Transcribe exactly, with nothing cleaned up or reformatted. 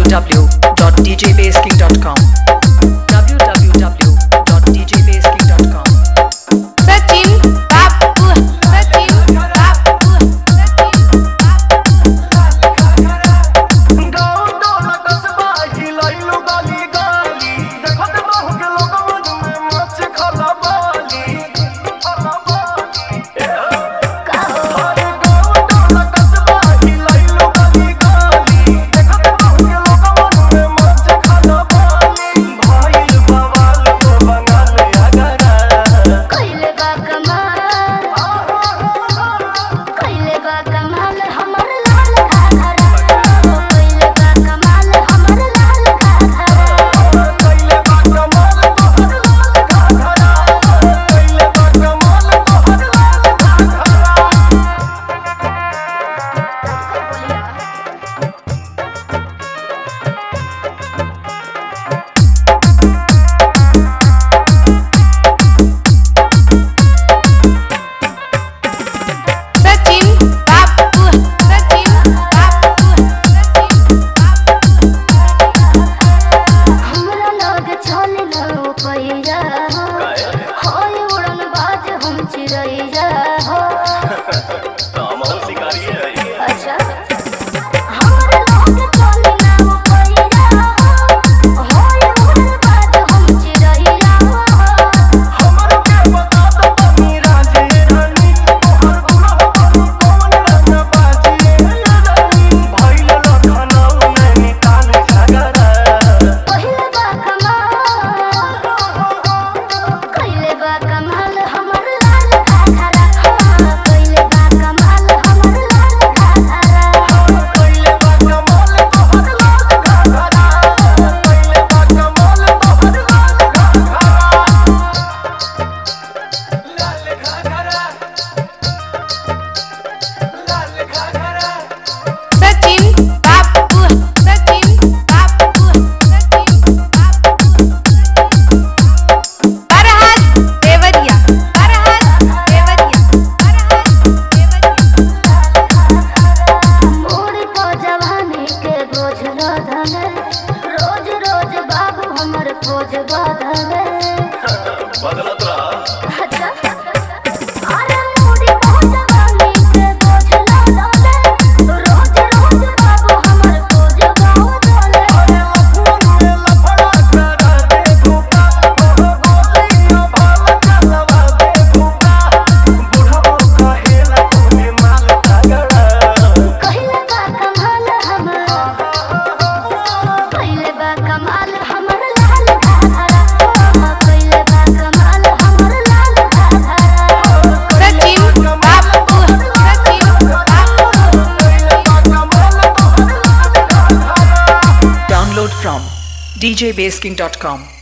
w w dot d j bass king dot com w w w dot d j bass king dot com Sachin बापू सचिन बापू सचिन बापू गाँव टोला कस्बा हिलाइलो गाली गाली देखत बहु के लोग मन में मच खला बाली खला बाली अरे गाँव टोला कस्बा हिलाइलो गाली गाली देखत बहु के लोग मन में मच खला बाली भाई बवाल को बंगाल अगरा कइले बा कमाल कइले बा कमाल हमर लाल घाघरा कइले बा कमाल हमर लाल घाघरा कइले बा कमाल तोहर लाल घाघरा कइले बा कमाल तोहर लाल घाघरा सचिन बापू सचिन बापू सचिन बापू हमरा लग चले न पैया होय उड़न बाज हम चिड़ैया हो हम हो शिकारी है अच्छा हमरा लग चले न पैया होय उड़न बाज हम चिड़ैया हो हमर के बता दो तनी राजे रानी तोहर गुना बनी कौन रंग बाजी रानी भइल लखनऊ में निकाल झगड़ा पहिले बा कमाल कइले बा कमाल हमर लाल घाघरा कइले बा कमाल हमर लाल घाघरा कइले बा कमाल तोहर लाल घाघरा कइले बा कमाल तोहर लाल घाघरा लाल घाघरा लाल घाघरा सचिन बापू सचिन बापू सचिन बापू बरहात देवरिया बरहात देवरिया बरहात देवरिया मोर को जवानी के बोझ लदले रोज रोज बाबू हमर खोज बदले बदलत रहा अच्छा अरे मोरी को जवानी के बोझ लदले रोज रोज बाबू हमर खोज बदले अरे लफुन में लफड़ा करा दे धोखा तोह गोलियां बाल चलवा दे धोखा बुढ़ऊ कहेला तोहे माल तगड़ा कहिले बा कमाल हमर कहिले बा कमाल हमर लाल घाघरा कहिले बा कमाल हमर लाल घाघरा सचिन बापू सचिन बापू कइले बा कमाल तोहर लाल घाघरा download from d j bass king dot com